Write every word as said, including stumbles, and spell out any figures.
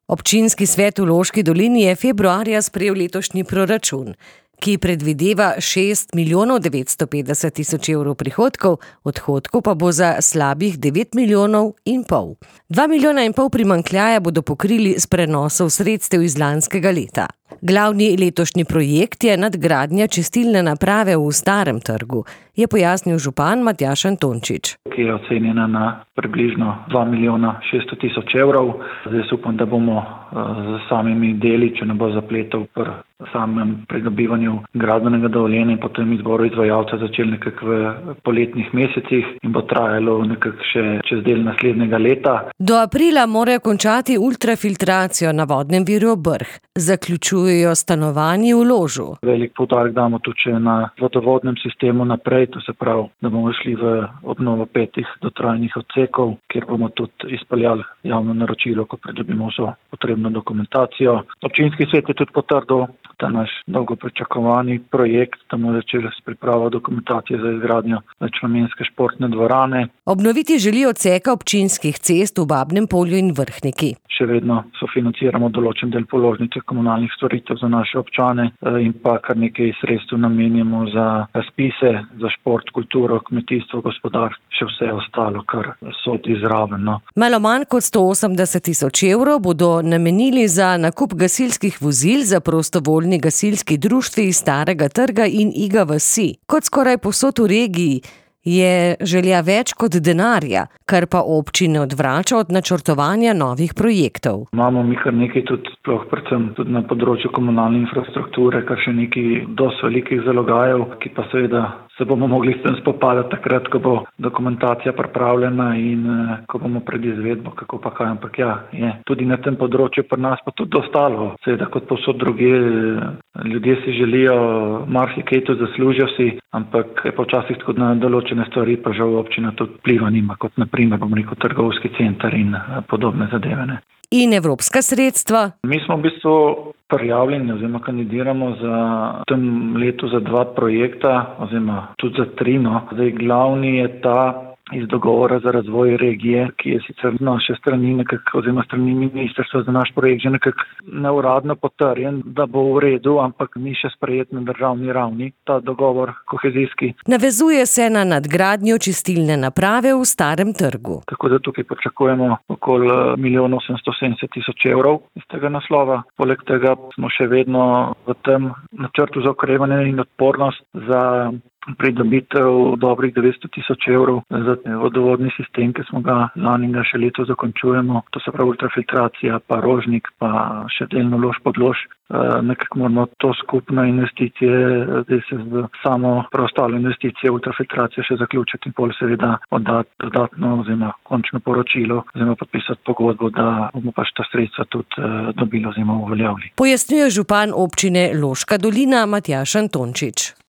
Občinski svet v Loški dolini je februarja sprejel letošnji proračun, ki predvideva šest milijonov devetsto petdeset tisoč evrov prihodkov, odhodkov pa bo za slabih devet milijonov in pol. Dva milijona in pol primanjkljaja bodo pokrili s prenosov sredstev iz lanskega leta. Glavni letošnji projekt je nadgradnja čistilne naprave v Starem trgu, je pojasnil župan Matjaž Antončič. Ki je ocenjena na približno dva milijona šeststo tisoč evrov. Zdaj upam, da bomo z samimi deli, če ne bo zapletov pri samem pridobivanju gradbenega dovoljenja in potem izboru izvajalca začeli nekako v poletnih mesecih in bo trajalo nekako še čez del naslednjega leta. Do aprila morajo končati ultrafiltracijo na vodnem viru Brh. Zaključujejo stanovanje v Ložu. Velik poudarek damo tudi na vodovodnem sistemu naprej, to se pravi, da bomo šli v obnovo petih dotrajanih odsekov, kjer bomo tudi izpeljali javno naročilo, ko pridobimo vso potrebno dokumentacijo. Občinski svet je tudi potrdil ta naš dolgo pričakovani projekt, da bomo začeli s pripravo dokumentacije za izgradnjo večnamenske športne dvorane. Obnoviti želijo odseka občinskih cest v Babnem Polju in Vrhniki. Še vedno sofinanciramo določen del položnice komunalnih storitev za naše občane in pa kar nekaj sredstev namenjamo za razpise, za šport, kulturo, kmetijstvo, gospodarstvo, še vse ostalo, kar sodi zraven. No. Malo manj kot sto osemdeset tisoč evrov bodo namenili za nakup gasilskih vozil za prostovoljni gasilski društvi iz Starega trga in Iga vasi. Kot skoraj povsod v regiji je želja več kot denarja, kar pa občine odvrača od načrtovanja novih projektov. Imamo mi kar nekaj tudi, sploh predvsem tudi na področju komunalne infrastrukture, kar še nekaj dosti velikih zalogajev, ki pa seveda se bomo mogli s tem spopadati takrat, ko bo dokumentacija pripravljena in ko bomo pred izvedbo, kako pa kaj, ampak ja, je tudi na tem področju pri nas pa tudi ostalo. Seveda kot povsod drugje, ljudje si želijo, marsikaj tudi zaslužijo si, ampak je počasih tako na določene stvari pa žal občina tudi vpliva nima, kot na primer, bom rekel, trgovski center in podobne zadeve. Ne. In evropska sredstva? Mi smo v bistvu prijavljeni oziroma kandidiramo za tem letu za dva projekta oziroma tudi za tri. No. Zdaj glavni je ta iz dogovora za razvoj regije, ki je sicer z naše strani nekako oziroma strani ministrstva za naš projekt že nekako neuradno potrjen, da bo v redu, ampak ni še sprejet na državni ravni ta dogovor kohezijski. Navezuje se na nadgradnjo čistilne naprave v Starem trgu. Tako da tukaj pričakujemo okoli milijon osemsto sedemdeset tisoč evrov iz tega naslova. Poleg tega smo še vedno v tem načrtu za okrevanje in odpornost za pridobitev dobrih devetsto tisoč evrov za vodovodni sistem, ki smo ga lani in ga še leto zakončujemo. To se pravi ultrafiltracija, pa Rožnik, pa še delno Lož pod Lož. Nekako moramo to skupno investicije, zdaj se z samo preostalo investicije ultrafiltracije še zaključiti in pol seveda oddati dodatno oziroma končno poročilo oziroma podpisati pogodbo, da bomo pač ta sredstva tudi dobili oziroma uveljavili. Pojasnjuje župan občine Loška dolina Matjaž Antončič.